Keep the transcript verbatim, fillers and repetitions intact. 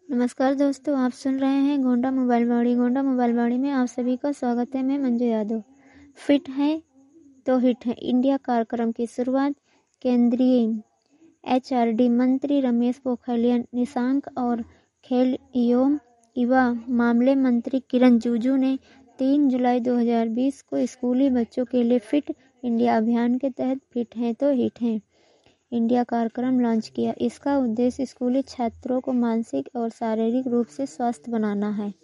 नमस्कार दोस्तों, आप सुन रहे हैं गोंडा मोबाइल वाणी। गोंडा मोबाइल वाणी में आप सभी का स्वागत है। मैं मंजू यादव। फिट है तो हिट है इंडिया कार्यक्रम की शुरुआत केंद्रीय एचआरडी मंत्री रमेश पोखरियाल निशंक और खेल एवं युवा मामले मंत्री किरण रिजिजू ने तीन जुलाई दो हज़ार बीस को स्कूली बच्चों के लिए फिट इंडिया अभियान के तहत फिट है तो हिट है इंडिया कार्यक्रम लॉन्च किया। इसका उद्देश्य स्कूली छात्रों को मानसिक और शारीरिक रूप से स्वस्थ बनाना है।